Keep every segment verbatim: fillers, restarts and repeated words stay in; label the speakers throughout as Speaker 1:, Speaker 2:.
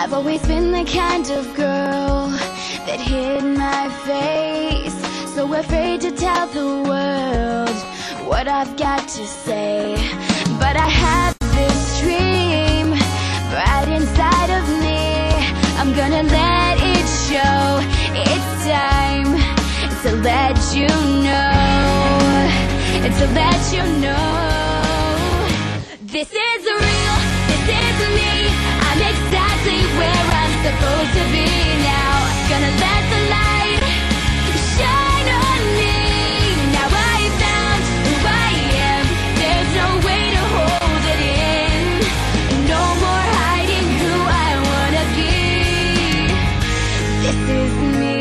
Speaker 1: I've always been the kind of girl that hid my face, so afraid to tell the world what I've got to say. But I have this dream right inside of me. I'm gonna let it show. It's time to let you know, to let you know. This is real, this is me. I'm exactly where I'm supposed to be now. Gonna let the light shine on me. Now I found who I am. There's no way to hold it in. No more hiding who I wanna be. This is me.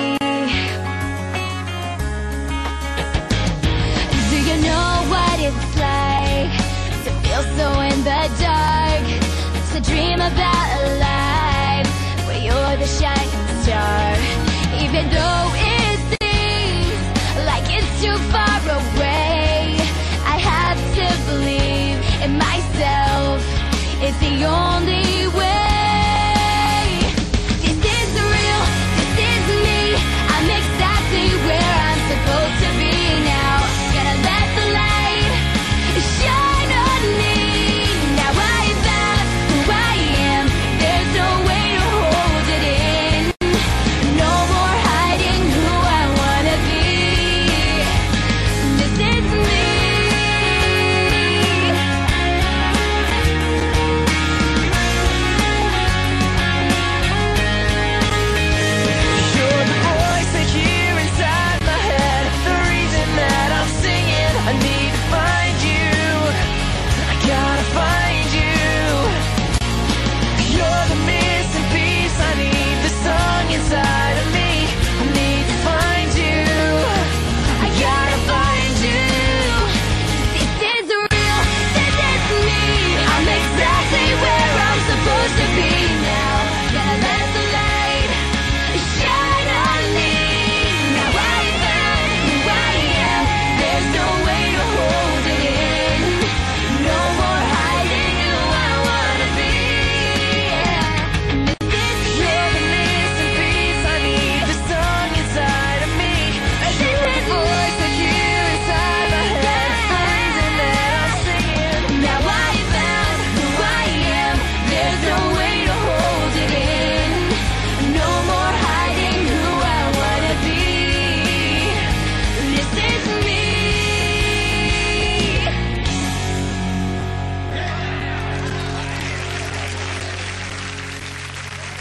Speaker 1: Do you know what it's like to feel so in the dark? To dream about a life where you're the shining star. Even though it seems like it's too far away, I have to believe in myself. It's the only